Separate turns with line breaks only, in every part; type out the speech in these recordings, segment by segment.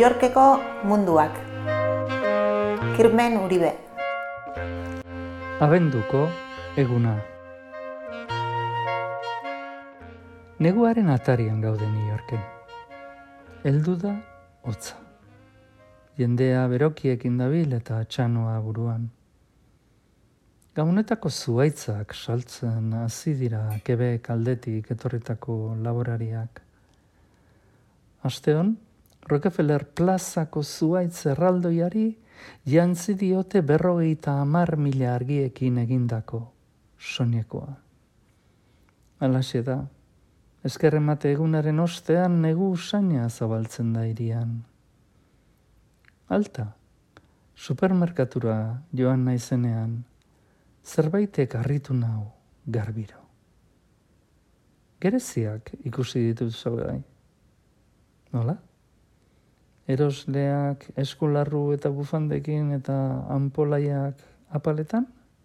Yorkeko munduak. Kirmen Uribe.
Abenduko eguna. Neguaren atarian gaude New Yorken. Heldu da hotza. Jendea berokiekin dabil eta txanoa buruan. Gabonetako zuhaitzak saltzen hasi dira Quebec aldetik etorritako laborariak. Asteon, Rockefeller plazako zuhaitz erraldoiari jantzi diote 50.000 argiekin egindako soinekoa. Halaxe da, eskerremate egunaren ostean negu usaina zabaltzen da hirian. Alta, supermerkatura joan naizenean, zerbaitek harritu nau garbiro. Gereziak ikusi ditut zaugai. Nola? Erosleak eskularru eta bufandekin eta anpolaiak apaletan?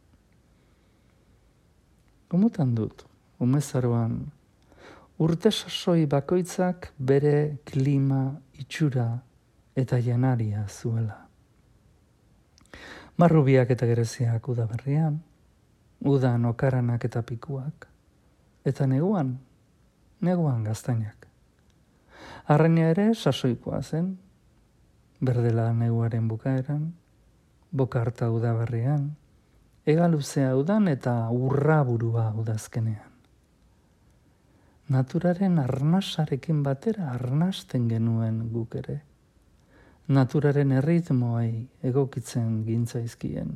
Gomutan dut, umezaroan, urte sasoi bakoitzak bere klima, itxura eta janaria zuela. Marrubiak eta gereziak udaberrian, udan okaranak eta pikuak, eta neguan gaztainak. Arraina ere sasoikoa zen, berdela neguaren bukaeran, bokarta udaberrian, egaluzea udan eta urraburua udazkenean. Naturaren arnasarekin batera arnasten genuen guk ere. Naturaren erritmoei egokitzen gintzaizkien.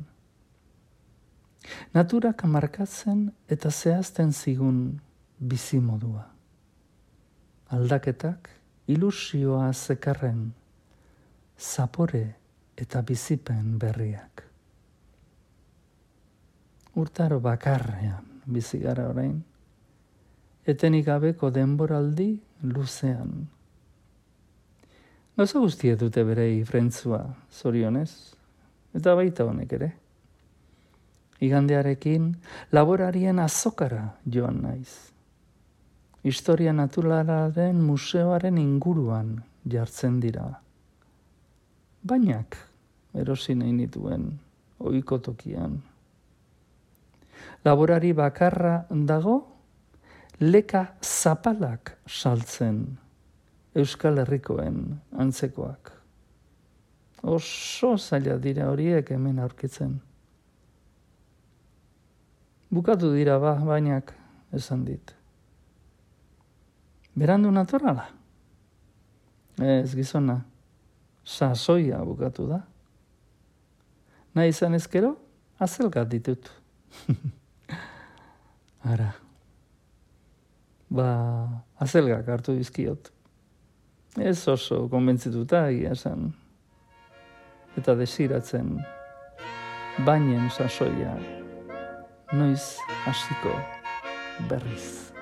Naturak markatzen eta zehazten zigun bizimodua. Aldaketak ilusioa zekarren, zapore eta bizipen berriak. Urtaro bakarrean bizi gara orain, etenik gabeko denboraldi luzean. Gauza guztiek dute berei frentzua, zorionez, eta baita honek ere. Igandearekin laborarien azokara joan naiz. Historia naturalaren museoaren inguruan jartzen dira. Bainak erosi nahi nituen ohiko tokian. Laborari bakarra dago leka zapalak saltzen Euskal Herrikoen antzekoak. Oso zaila dira horiek hemen aurkitzen. Bukatu dira bainak esan dit. Berandu naturala? Ez gizona, sasoia bukatu da. Nahi izan ezkero, azelgat ditut. Ara, azelgak hartu dizkiot. Ez oso konbentzituta egia esan. Eta desiratzen bainen sasoia noiz hasiko berriz.